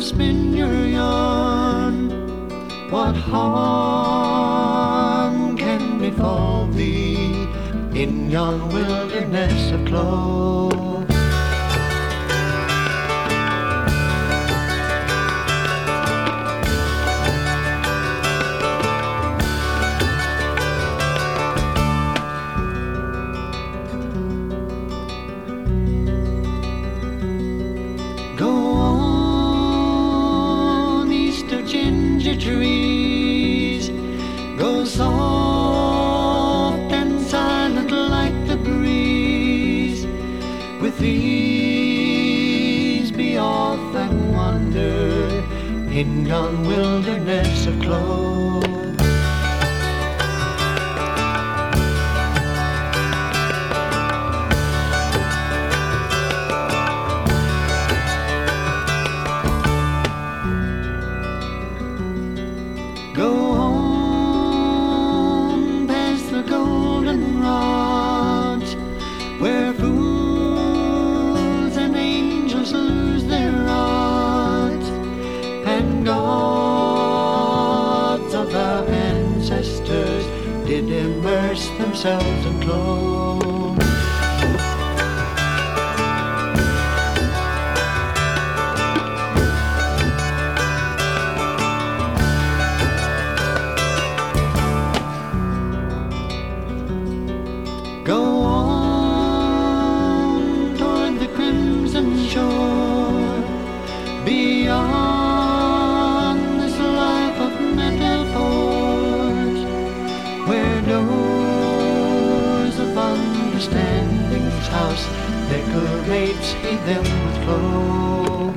spin your yarn. What harm can befall thee in yon wilderness of Clove? Go on, Easter ginger trees, go soft and silent like the breeze. With these be off and wander in yon wilderness of Clove. Go home past the goldenrods, where fools and angels lose their rods, and gods of our ancestors did immerse themselves in Clove. Go on toward the crimson shore, beyond this life of metaphors, where doors of understanding's house decorates them with Clove.